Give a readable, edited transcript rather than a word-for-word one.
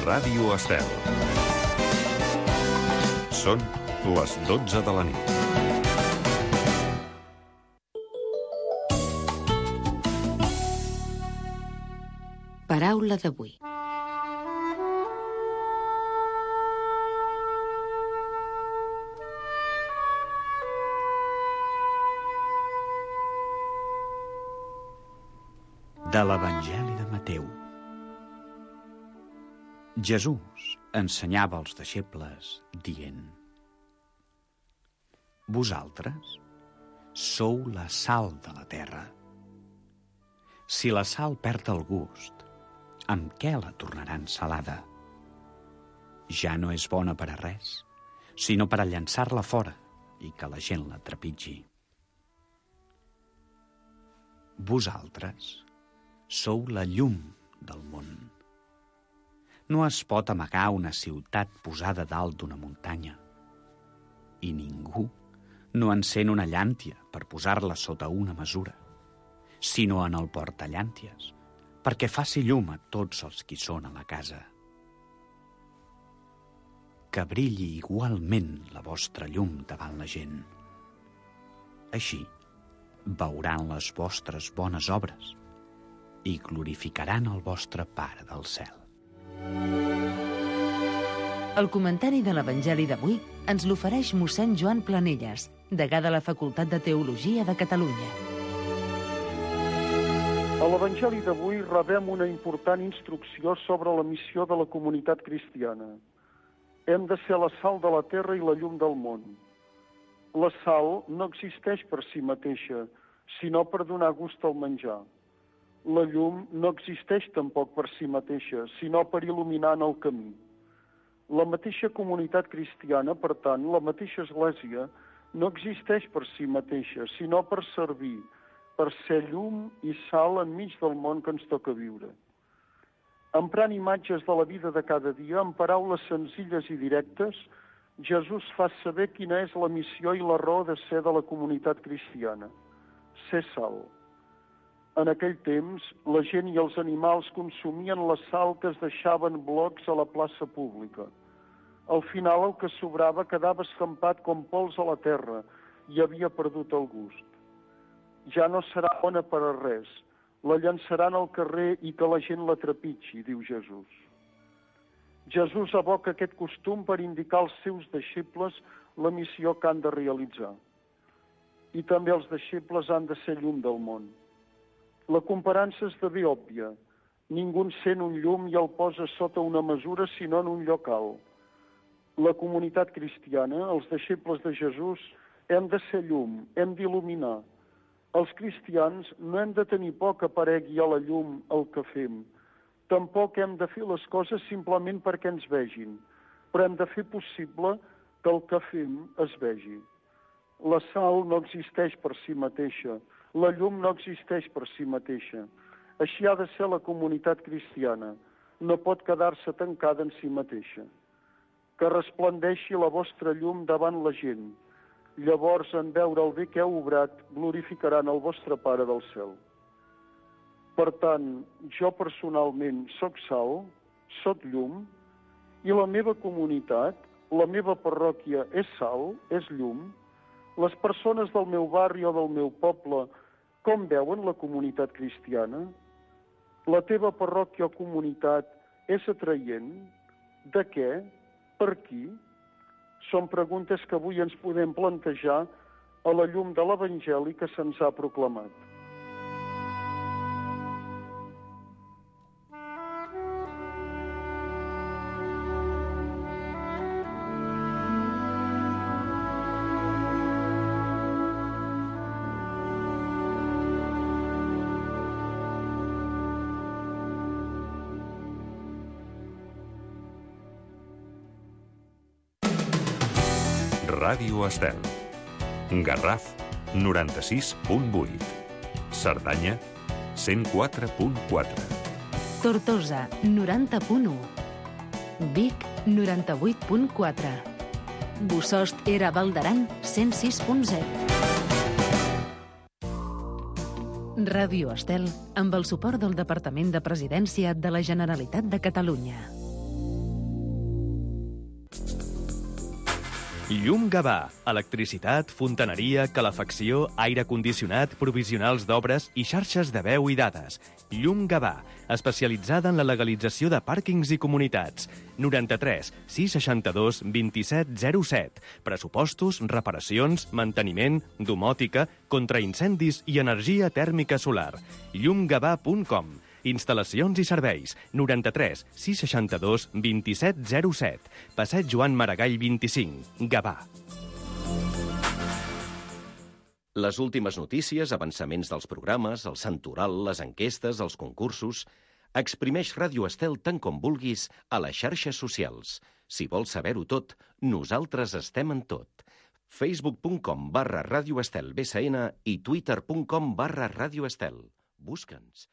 Ràdio Estel. Són les 12 de la nit. Paraula d'avui. De l'Evangeli de Mateu. Jesús ensenyava als deixebles dient: vosaltres sou la sal de la terra. Si la sal perd el gust, amb què la tornaran salada? Ja no és bona per a res, sinó per a llançar-la fora i que la gent la trepitgi. Vosaltres sou la llum del món. No es pot amagar una ciutat posada dalt d'una muntanya. I ningú no encén una llàntia per posar-la sota una mesura, sinó en el portallànties, perquè faci llum a tots els qui són a la casa. Que brilli igualment la vostra llum davant la gent. Així veuran les vostres bones obres i glorificaran el vostre Pare del cel. El comentari de l'Evangeli d'avui ens l'ofereix mossèn Joan Planelles, degà de la Facultat de Teologia de Catalunya. A l'Evangeli d'avui rebem una important instrucció sobre la missió de la comunitat cristiana. Hem de ser la sal de la terra i la llum del món. La sal no existeix per si mateixa, sinó per donar gust al menjar. La llum no existeix tampoc per si mateixa, sinó per il·luminar en el camí. La mateixa comunitat cristiana, per tant, la mateixa església, no existeix per si mateixa, sinó per servir, per ser llum i sal enmig del món que ens toca viure. Emprant imatges de la vida de cada dia, amb paraules senzilles i directes, Jesús fa saber quina és la missió i la raó de ser de la comunitat cristiana: ser sal. En aquell temps, la gent i els animals consumien la sal que es deixava en blocs a la plaça pública. Al final, el que sobrava quedava escampat com pols a la terra i havia perdut el gust. Ja no serà bona per a res. La llançaran al carrer i que la gent la trepitgi, diu Jesús. Jesús evoca aquest costum per indicar als seus deixebles la missió que han de realitzar. I també els deixebles han de ser llum del món. La comparança esdevé òbvia. Ningú encén un llum i el posa sota una mesura, sinó en un lloc alt. La comunitat cristiana, els deixebles de Jesús, hem de ser llum, hem d'il·luminar. Els cristians no hem de tenir por que aparegui a la llum el que fem. Tampoc hem de fer les coses simplement perquè ens vegin, però hem de fer possible que el que fem es vegi. La sal no existeix per si mateixa, la llum no existeix per si mateixa. Així ha de ser la comunitat cristiana, no pot quedar-se tancada en si mateixa. Que resplendeixi la vostra llum davant la gent. Llavors, en veure el bé que heu obrat, glorificaran el vostre Pare del cel. Per tant, jo personalment soc sal, soc llum, i la meva comunitat, la meva parròquia és sal, és llum. Les persones del meu barri o del meu poble, com veuen la comunitat cristiana? La teva parròquia o comunitat és atraient? De què? Per qui? Són preguntes que avui ens podem plantejar a la llum de l'Evangeli que se'ns ha proclamat. Ràdio Estel. Garraf, 96.8. Cerdanya, 104.4. Tortosa, 90.1. Vic, 98.4. Bossòst era Valdaran, 106.0. Ràdio Estel, amb el suport del Departament de Presidència de la Generalitat de Catalunya. Llum Gavà. Electricitat, fontaneria, calefacció, aire condicionat, provisionals d'obres i xarxes de veu i dades. Llum Gavà, especialitzada en la legalització de pàrquings i comunitats. 93 662 2707. Pressupostos, reparacions, manteniment, domòtica, contraincendis i energia tèrmica solar. llumgavà.com. Instal·lacions i serveis. 93 662 2707. Passeig Joan Maragall 25. Gavà. Les últimes notícies, avançaments dels programes, el santoral, les enquestes, els concursos... Exprimeix Ràdio Estel tant com vulguis a les xarxes socials. Si vols saber-ho tot, nosaltres estem en tot. facebook.com/Ràdio Estel BSN i twitter.com/Ràdio Estel. Busca'ns.